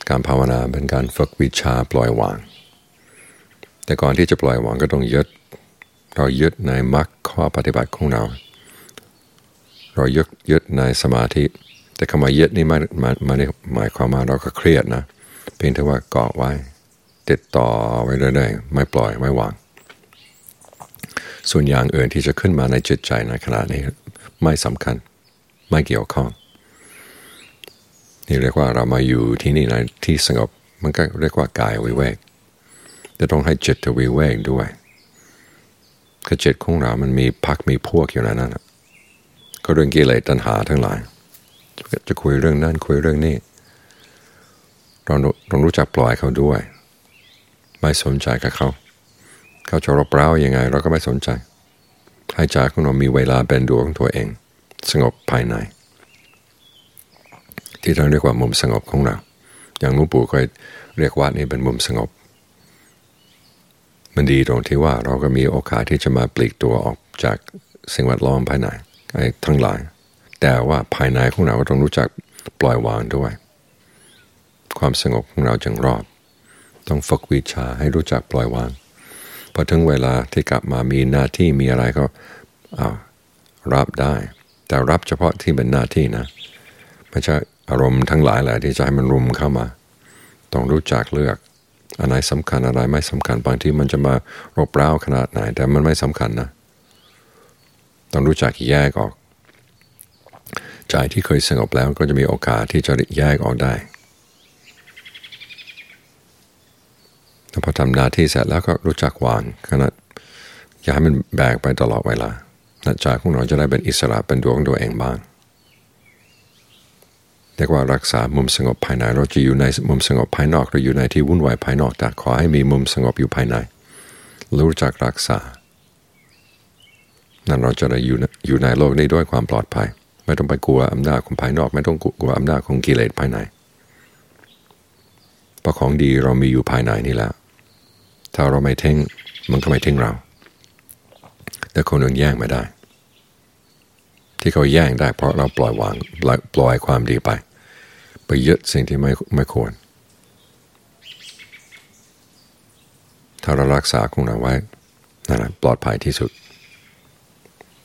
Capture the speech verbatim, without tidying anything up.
การภาวนาเป็นการฝึกวิชาปล่อยวางแต่ก่อนที่จะปล่อยวางก็ต้องยึดเรายึดในมรรคข้อปฏิบัติของเราเรายึดยึดในสมาธิแต่คำว่ายึดนี่ไม่ไม่ได้หมายความว่าเราก็เครียดนะเพียงแต่ว่าเกาะไว้ติดต่อไว้เรื่อยๆไม่ปล่อยไม่วางส่วนอย่างอื่นที่จะขึ้นมาในจิตใจในขณะนี้ไม่สำคัญไม่เกี่ยวข้องนี่เรียกว่าเรามาอยู่ที่นี่ในที่สงบมันก็เรียกว่ากายวิเวกจะต้องให้จิตวิเวกด้วยคือจิตของเรามันมีพักมีพวกอยู่ในนั้นก็เรื่องกิเลสตัณหาทั้งหลายจะคุยเรื่องนั้นคุยเรื่องนี้เราต้องรู้จักปล่อยเขาด้วยไม่สนใจกับเขาเขาจะรบเร้ายังไงเราก็ไม่สนใจให้ใจของเรามีเวลาเป็นดวงของตัวเองสงบภายในที่เราเรียกว่ามุมสงบของเราอย่างหลวงปู่เคยเรียกว่านี่เป็นมุมสงบมันดีตรงที่ว่าเราก็มีโอกาสที่จะมาปลีกตัวออกจากสิ่งแวดล้อมภายในไอ้ทั้งหลายแต่ว่าภายในของเราก็ต้องรู้จักปล่อยวางด้วยความสงบของเราจึงรอดต้องฝึกวิชาให้รู้จักปล่อยวางพอถึงเวลาที่กลับมามีหน้าที่มีอะไรก็เอารับได้แต่รับเฉพาะที่เป็นหน้าที่นะไม่ใช่อารมณ์ทั้งหลายแหละที่จะให้มันรุมเข้ามาต้องรู้จักเลือกอันไหนสำคัญอะไรไม่สำคัญบางทีมันจะมารบเร้าขนาดไหนแต่มันไม่สำคัญนะต้องรู้จักแยกออกใจที่เคยสงบแล้วก็จะมีโอกาสที่จะแยกออกได้พอทำหน้าที่เสร็จแล้วก็รู้จักวางขนาดอย่าให้มันแบกไปตลอดเวลาใจของเราจะได้เป็นอิสระเป็นดวงตัวเองบ้างเรียกว่ารักษามุมสงบภายในเราจะอยู่ในมุมสงบภายนอกเราอยู่ในที่วุ่นวายภายนอกแต่ขอให้มีมุมสงบอยู่ภายในรู้จักรักษานั่นเราจะได้อยู่อยู่ในโลกนี้ด้วยความปลอดภัยไม่ต้องไปกลัวอำนาจของภายนอกไม่ต้องกลัวอำนาจของกิเลสภายในเพราะของดีเรามีอยู่ภายในนี่แล้วถ้าเราไม่ทิ้งมันก็ไม่ทิ้งเราแต่คนอื่นแย่งไม่ได้ที่เขาแย่งได้เพราะเราปล่อยวางปล่อยความดีไปไปยึดสิ่งที่ไม่ไม่ควรถ้าเรารักษาของเราไว้นั่นแหละปลอดภัยที่สุด